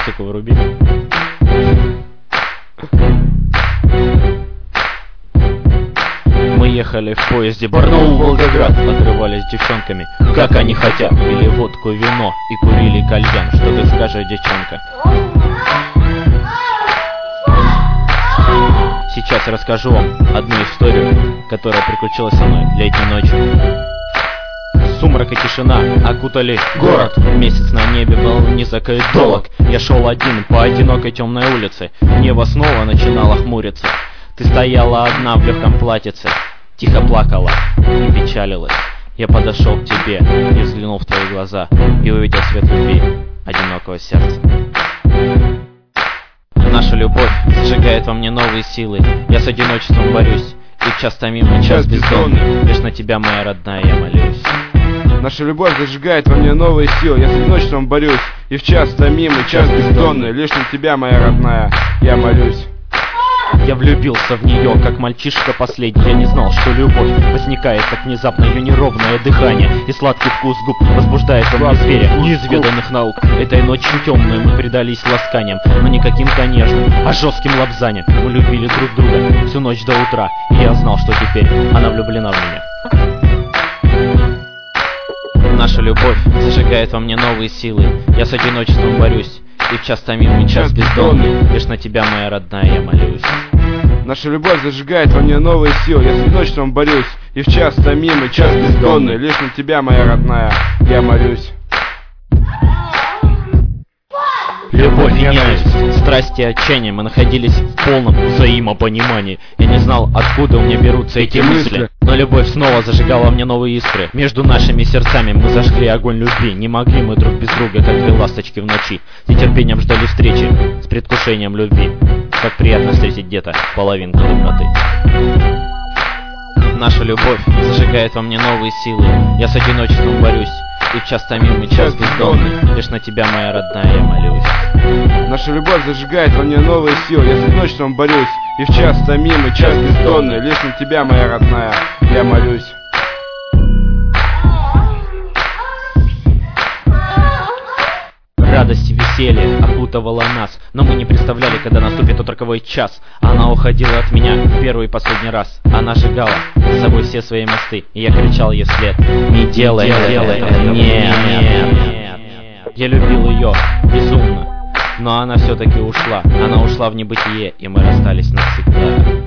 музыку вруби. Мы ехали в поезде Барнаул-Волгоград, отрывались с девчонками, как они хотят. Пили водку, вино и курили кальян. Что ты скажешь, девчонка? Сейчас расскажу вам одну историю, которая приключилась со мной летней ночью. Сумрак и тишина окутали город. Месяц на небе был низок и долог. Я шел один по одинокой темной улице. Небо снова начинало хмуриться. Ты стояла одна в легком платьице, тихо плакала и печалилась. Я подошел к тебе и взглянул в твои глаза и увидел свет любви одинокого сердца. Наша любовь зажигает во мне новые силы. Я с одиночеством борюсь, и час томим, и час бездонный. Лишь на тебя, моя родная, я молюсь. Наша любовь зажигает во мне новые силы. Я с одиночеством борюсь, и в час томим, и час бездонный. Лишь на тебя, моя родная, я молюсь. Я влюбился в нее, как мальчишка последний. Я не знал, что любовь возникает так внезапно. Ее неровное дыхание и сладкий вкус губ возбуждает во мне зверя неизведанных наук. Этой ночью темную мы предались ласканиям, но не каким-то нежным, а жестким лапзанием. Мы любили друг друга всю ночь до утра, и я знал, что теперь она влюблена в меня. Наша любовь зажигает во мне новые силы. Я с одиночеством борюсь, и в час томим, и час бездонный. Лишь на тебя, моя родная, я молюсь. Наша любовь зажигает во мне новые силы. Я с одиночеством борюсь, и в час томим, и час бездонный. Лишь на тебя, моя родная, я молюсь. Любовь и ненависть, страсть и отчаяние, мы находились в полном взаимопонимании. Я не знал, откуда у меня берутся эти мысли, но любовь снова зажигала мне новые искры. Между нашими сердцами мы зажгли огонь любви. Не могли мы друг без друга, как две ласточки в ночи. С нетерпением ждали встречи, с предвкушением любви. Как приятно встретить где-то половинку доброты. Наша любовь зажигает во мне новые силы. Я с одиночеством борюсь, и в час томим, и час бездонный. Лишь на тебя, моя родная, я молюсь. Наша любовь зажигает во мне новые силы. Я с одиночеством борюсь, и в час томим, и час бездонный. Лишь на тебя, моя родная, я молюсь. Радость и веселье окутывало нас, но мы не представляли, когда наступит тот роковой час. Она уходила от меня в первый и последний раз. Она сжигала с собой все свои мосты, и я кричал ей вслед: не делай этого, нет. Я любил ее безумно, но она все-таки ушла. Она ушла в небытие, и мы расстались навсегда.